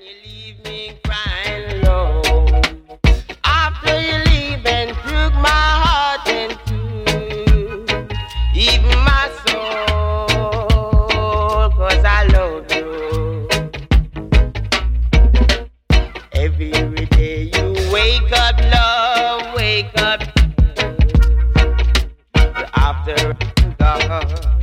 you leave me crying low. After you leave and took my heart in two, even my soul, 'cause I love you. Every day you wake up, love, wake up. After I'm gone,